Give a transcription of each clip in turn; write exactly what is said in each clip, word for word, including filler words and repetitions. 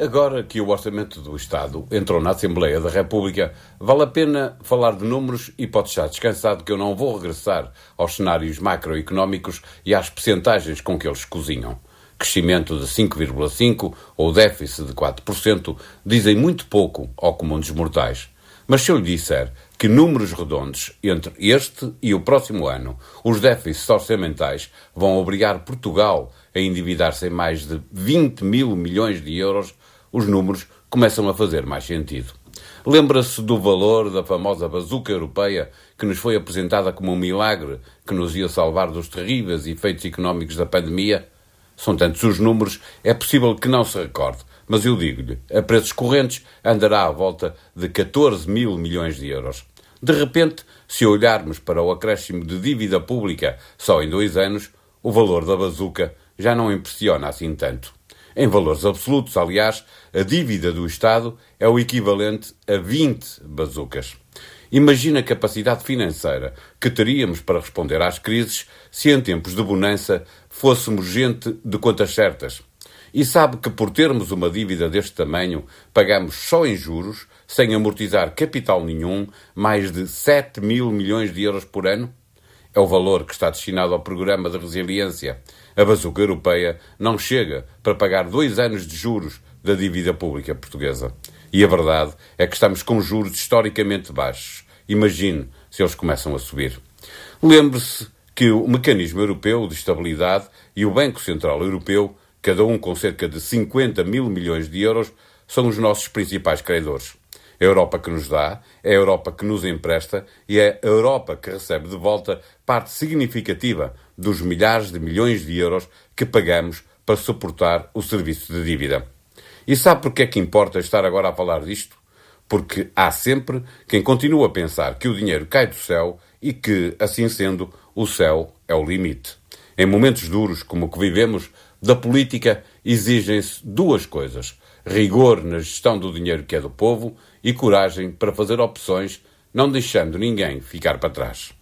Agora que o Orçamento do Estado entrou na Assembleia da República, vale a pena falar de números e pode estar descansado que eu não vou regressar aos cenários macroeconómicos e às percentagens com que eles cozinham. Crescimento de cinco vírgula cinco por cento ou déficit de quatro por cento dizem muito pouco ao comum dos mortais. Mas se eu lhe disser que números redondos entre este e o próximo ano, os déficits orçamentais vão obrigar Portugal a endividar-se em mais de vinte mil milhões de euros, os números começam a fazer mais sentido. Lembra-se do valor da famosa bazuca europeia que nos foi apresentada como um milagre que nos ia salvar dos terríveis efeitos económicos da pandemia? São tantos os números, é possível que não se recorde, mas eu digo-lhe, a preços correntes andará à volta de catorze mil milhões de euros. De repente, se olharmos para o acréscimo de dívida pública só em dois anos, o valor da bazuca já não impressiona assim tanto. Em valores absolutos, aliás, a dívida do Estado é o equivalente a vinte bazucas. Imagina a capacidade financeira que teríamos para responder às crises se em tempos de bonança fôssemos gente de contas certas. E sabe que por termos uma dívida deste tamanho, pagamos só em juros, sem amortizar capital nenhum, mais de sete mil milhões de euros por ano? É o valor que está destinado ao programa de resiliência. A bazuca europeia não chega para pagar dois anos de juros da dívida pública portuguesa. E a verdade é que estamos com juros historicamente baixos. Imagine se eles começam a subir. Lembre-se que o Mecanismo Europeu de Estabilidade e o Banco Central Europeu, cada um com cerca de cinquenta mil milhões de euros, são os nossos principais credores. A Europa que nos dá, é a Europa que nos empresta e é a Europa que recebe de volta parte significativa dos milhares de milhões de euros que pagamos para suportar o serviço de dívida. E sabe porque é que importa estar agora a falar disto? Porque há sempre quem continua a pensar que o dinheiro cai do céu e que, assim sendo, o céu é o limite. Em momentos duros como o que vivemos, da política exigem-se duas coisas: rigor na gestão do dinheiro que é do povo e coragem para fazer opções, não deixando ninguém ficar para trás.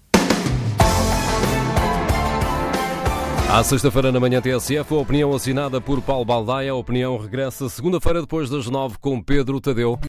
À sexta-feira na manhã T S F, a opinião assinada por Paulo Baldaia. A opinião regressa segunda-feira depois das nove com Pedro Tadeu.